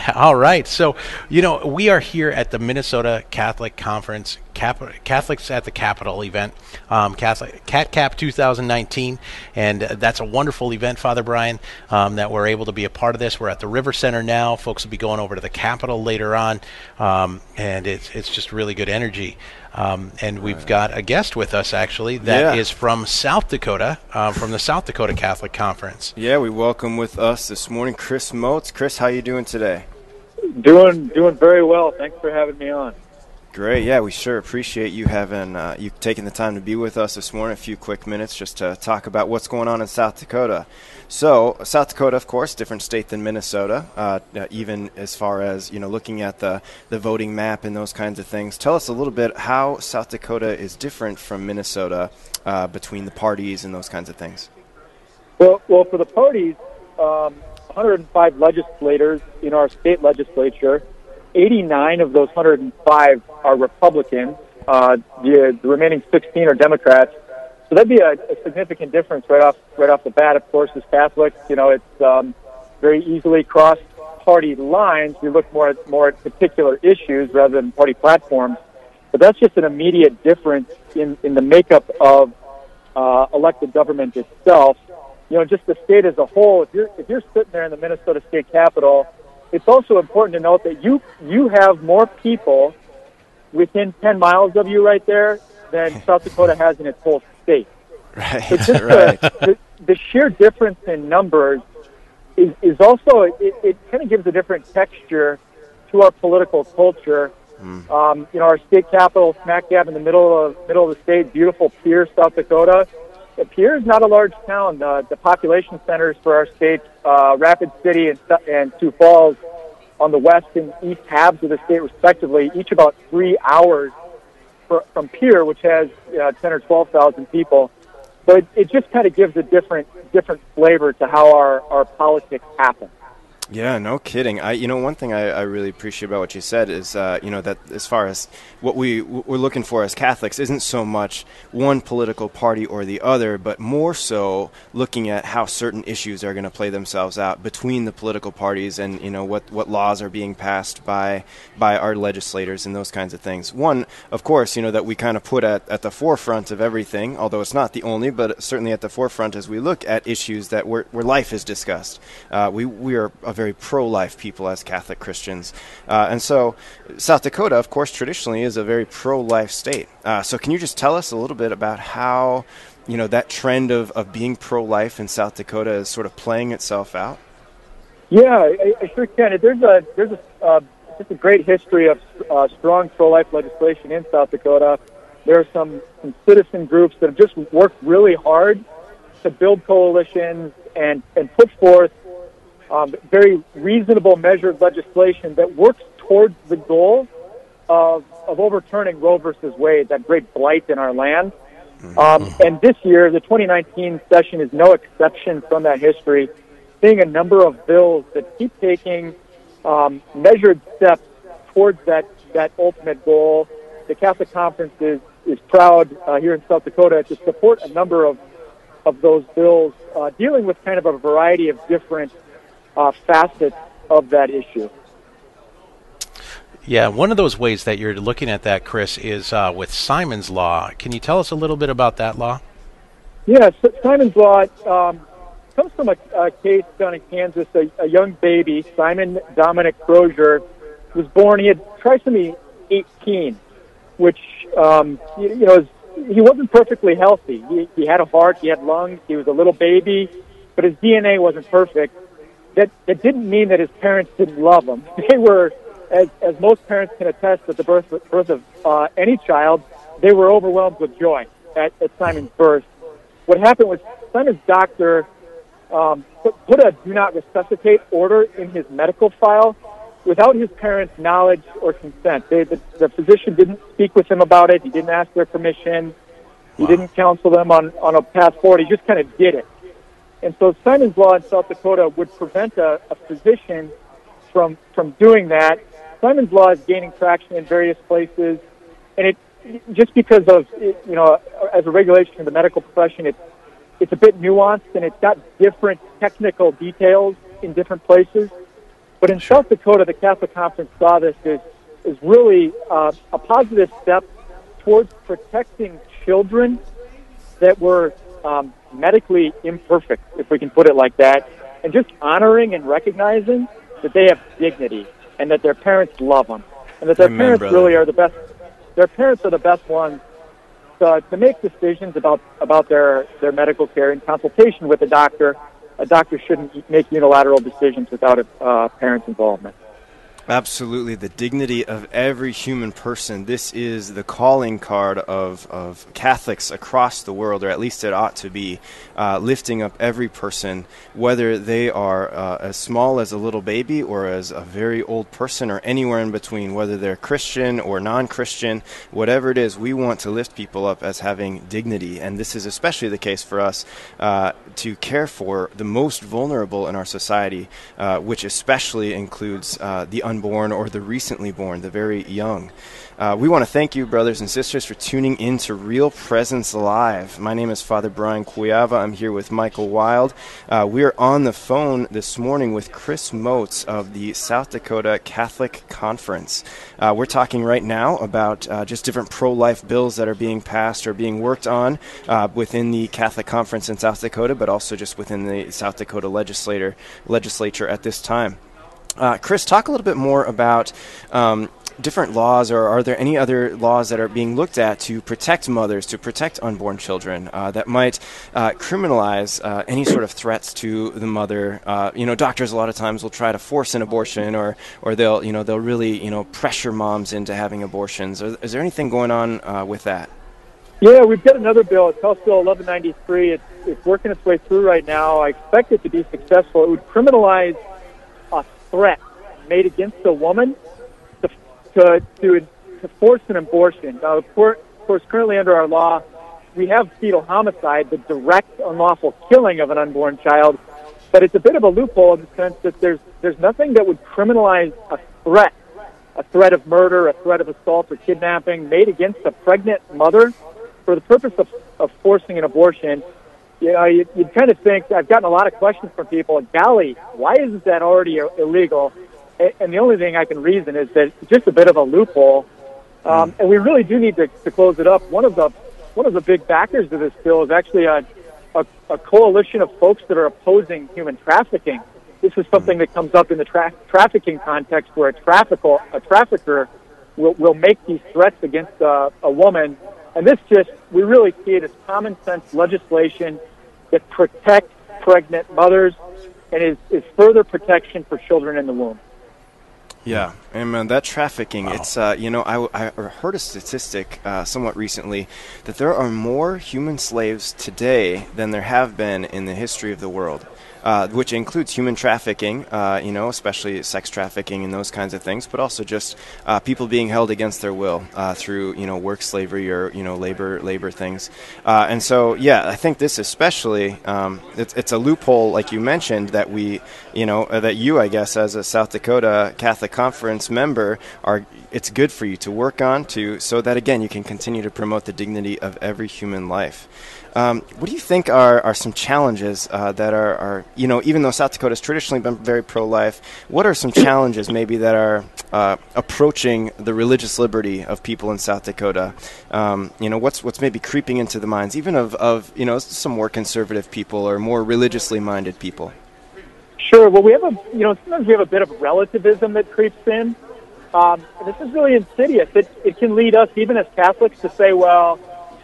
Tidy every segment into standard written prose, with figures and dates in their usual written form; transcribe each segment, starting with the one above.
All right. So, we are here at the Minnesota Catholic Conference, Catholics at the Capitol event, Cat Cap 2019. And that's a wonderful event, Father Brian, that we're able to be a part of this. We're at the River Center now. Folks will be going over to the Capitol later on. And it's just really good energy. And we've got a guest with us, actually, that is from South Dakota, from the South Dakota Catholic Conference. Yeah, we welcome with us this morning Chris Moats. Chris, how you doing today? Doing very well. Thanks for having me on. Great. Yeah, we sure appreciate you having you taking the time to be with us this morning. A few quick minutes just to talk about what's going on in South Dakota. So, South Dakota, of course, different state than Minnesota, even as far as looking at the voting map and those kinds of things. Tell us a little bit how South Dakota is different from Minnesota between the parties and those kinds of things. Well, for the parties, 105 legislators in our state legislature. 89 of those 105 are Republicans. The remaining 16 are Democrats. So that'd be a significant difference right off the bat. Of course, as Catholics, it's very easily crossed party lines. We look more at particular issues rather than party platforms. But that's just an immediate difference in the makeup of elected government itself. Just the state as a whole. If you're sitting there in the Minnesota State Capitol, it's also important to note that you have more people within 10 miles of you right there than South Dakota has in its whole state. Right. So just right. The sheer difference in numbers is also it kind of gives a different texture to our political culture. Our state capital, smack dab in the middle of the state, beautiful Pierre, South Dakota. Pierre is not a large town. The population centers for our state, Rapid City and Sioux Falls, on the west and east halves of the state, respectively, each about 3 hours from Pierre, which has 10 or 12,000 people. So it just kind of gives a different flavor to how our politics happen. Yeah, no kidding. One thing I really appreciate about what you said is, that as far as what we're looking for as Catholics isn't so much one political party or the other, but more so looking at how certain issues are going to play themselves out between the political parties and, what laws are being passed by our legislators and those kinds of things. One, of course, that we kind of put at the forefront of everything, although it's not the only, but certainly at the forefront as we look at issues that where life is discussed. We are a very pro-life people as Catholic Christians. And so South Dakota, of course, traditionally is a very pro-life state. So can you just tell us a little bit about how, that trend of being pro-life in South Dakota is sort of playing itself out? Yeah, I sure can. There's just a great history of strong pro-life legislation in South Dakota. There are some citizen groups that have just worked really hard to build coalitions and put forth very reasonable, measured legislation that works towards the goal of overturning Roe versus Wade, that great blight in our land. And this year, the 2019 session is no exception from that history, seeing a number of bills that keep taking measured steps towards that ultimate goal. The Catholic Conference is proud here in South Dakota to support a number of those bills dealing with kind of a variety of different facets of that issue. Yeah, one of those ways that you're looking at that, Chris, is with Simon's Law. Can you tell us a little bit about that law? Yeah, so Simon's Law comes from a case down in Kansas. A young baby, Simon Dominic Crozier, was born. He had trisomy 18, which he wasn't perfectly healthy. He had a heart, he had lungs, he was a little baby, but his DNA wasn't perfect. That didn't mean that his parents didn't love him. They were, as most parents can attest, at the birth of any child, they were overwhelmed with joy at Simon's birth. What happened was Simon's doctor put a do not resuscitate order in his medical file without his parents' knowledge or consent. The physician didn't speak with him about it. He didn't ask their permission. He didn't counsel them on a path forward. He just kind of did it. And so Simon's Law in South Dakota would prevent a physician from doing that. Simon's Law is gaining traction in various places, and it just because of as a regulation in the medical profession, it's a bit nuanced and it's got different technical details in different places. But in South Dakota, the Catholic Conference saw this as really a positive step towards protecting children that were medically imperfect, if we can put it like that, and just honoring and recognizing that they have dignity and that their parents love them, and that their parents really are the best. Their parents are the best ones to make decisions about their medical care in consultation with a doctor. A doctor shouldn't make unilateral decisions without a parent's involvement. Absolutely. The dignity of every human person. This is the calling card of Catholics across the world, or at least it ought to be, lifting up every person, whether they are as small as a little baby or as a very old person or anywhere in between, whether they're Christian or non-Christian, whatever it is, we want to lift people up as having dignity. And this is especially the case for us to care for the most vulnerable in our society, which especially includes the unborn or the recently born, the very young. We want to thank you, brothers and sisters, for tuning in to Real Presence Live. My name is Father Brian Cuyava. I'm here with Michael Wild. We are on the phone this morning with Chris Moats of the South Dakota Catholic Conference. We're talking right now about just different pro-life bills that are being passed or being worked on within the Catholic Conference in South Dakota, but also just within the South Dakota legislature at this time. Chris, talk a little bit more about different laws, or are there any other laws that are being looked at to protect mothers, to protect unborn children, that might criminalize any sort of threats to the mother? Doctors a lot of times will try to force an abortion, or they'll really pressure moms into having abortions. Is there anything going on with that? Yeah, we've got another bill. It's House Bill 1193. It's working its way through right now. I expect it to be successful. It would criminalize a threat made against a woman to force an abortion. Now, of course, currently under our law, we have fetal homicide, the direct unlawful killing of an unborn child, but it's a bit of a loophole in the sense that there's nothing that would criminalize a threat of murder, a threat of assault or kidnapping made against a pregnant mother for the purpose of forcing an abortion. You'd kind of think, I've gotten a lot of questions from people, golly, why isn't that already illegal? And the only thing I can reason is that it's just a bit of a loophole, and we really do need to close it up. One of the big backers of this bill is actually a coalition of folks that are opposing human trafficking. This is something that comes up in the trafficking context, where a trafficker will make these threats against a woman, and we really see it as common sense legislation that protects pregnant mothers and is further protection for children in the womb. Yeah, and that trafficking, it's, I heard a statistic somewhat recently that there are more human slaves today than there have been in the history of the world. Which includes human trafficking, especially sex trafficking and those kinds of things, but also just people being held against their will through, work slavery or, labor things. And so, yeah, I think this especially, it's a loophole, like you mentioned, that that you, I guess, as a South Dakota Catholic Conference member, it's good for you to work on so that, again, you can continue to promote the dignity of every human life. What do you think are some challenges that are, even though South Dakota has traditionally been very pro-life, what are some challenges maybe that are approaching the religious liberty of people in South Dakota? What's maybe creeping into the minds even of some more conservative people or more religiously minded people? Sure. Well, we have sometimes we have a bit of relativism that creeps in. This is really insidious. It can lead us, even as Catholics, to say, well,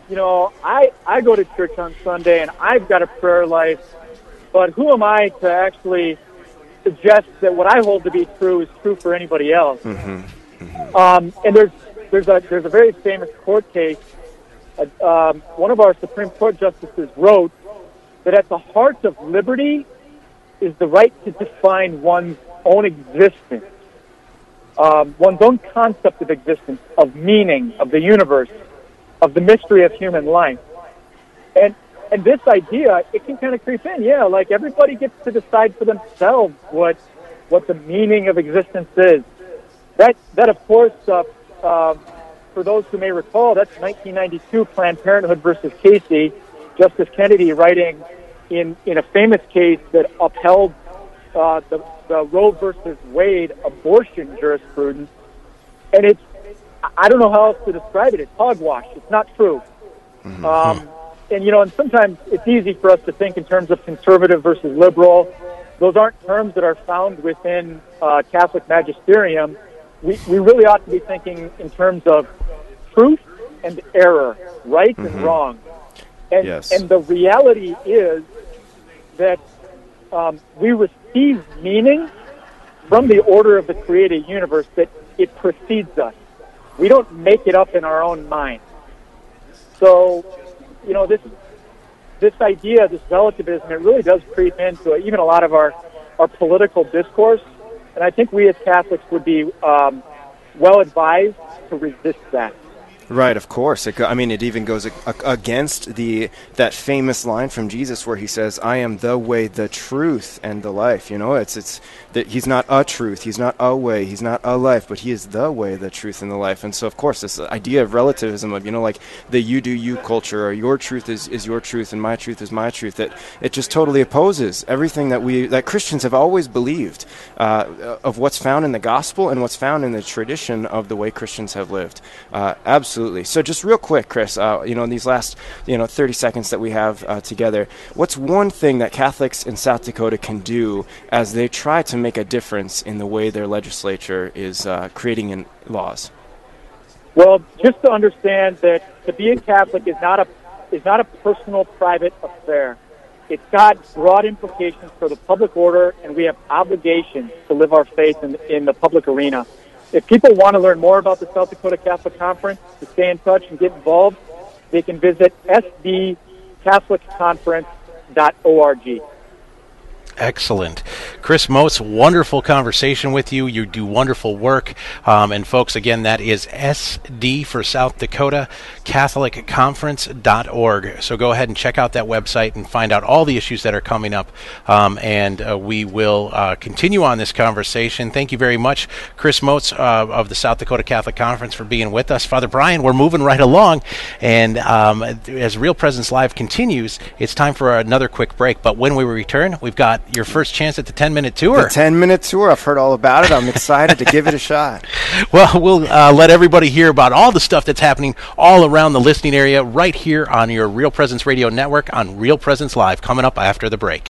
I go to church on Sunday and I've got a prayer life, but who am I to actually suggest that what I hold to be true is true for anybody else? Mm-hmm. Mm-hmm. And there's a very famous court case. One of our Supreme Court justices wrote that at the heart of liberty is the right to define one's own existence, one's own concept of existence, of meaning, of the universe, of the mystery of human life. And this idea, it can kind of creep in. Yeah, like everybody gets to decide for themselves what the meaning of existence is. That of course, for those who may recall, that's 1992 Planned Parenthood versus Casey. Justice Kennedy writing in a famous case that upheld the Roe versus Wade abortion jurisprudence, and I don't know how else to describe it. It's hogwash. It's not true. And and sometimes it's easy for us to think in terms of conservative versus liberal. Those aren't terms that are found within Catholic magisterium. We really ought to be thinking in terms of truth and error, right and wrong. And, and the reality is that we receive meaning from the order of the created universe, that it precedes us. We don't make it up in our own mind. So, this idea, this relativism, it really does creep into even a lot of our political discourse. And I think we as Catholics would be well advised to resist that. Right, of course. It even goes against that famous line from Jesus where he says, "I am the way, the truth, and the life." It's that he's not a truth, he's not a way, he's not a life, but he is the way, the truth, and the life. And so, of course, this idea of relativism, of like the "you do you" culture, or your truth is your truth and my truth is my truth, that it just totally opposes everything that Christians have always believed of what's found in the gospel and what's found in the tradition of the way Christians have lived. Absolutely. So just real quick, Chris, in these last 30 seconds that we have together, what's one thing that Catholics in South Dakota can do as they try to make a difference in the way their legislature is creating in laws? Well, just to understand that to be a Catholic is not a personal, private affair. It's got broad implications for the public order, and we have obligations to live our faith in the public arena. If people want to learn more about the South Dakota Catholic Conference, to stay in touch and get involved, they can visit sdcatholicconference.org. Excellent. Chris Motz, wonderful conversation with you. You do wonderful work. And folks, again, that is SD for South Dakota, CatholicConference.org. So go ahead and check out that website and find out all the issues that are coming up. And we will continue on this conversation. Thank you very much, Chris Motz of the South Dakota Catholic Conference, for being with us. Father Brian, we're moving right along. And as Real Presence Live continues, it's time for another quick break. But when we return, we've got your first chance at the 10-minute tour. The 10-minute tour. I've heard all about it. I'm excited to give it a shot. Well, we'll let everybody hear about all the stuff that's happening all around the listening area right here on your Real Presence Radio Network on Real Presence Live, coming up after the break.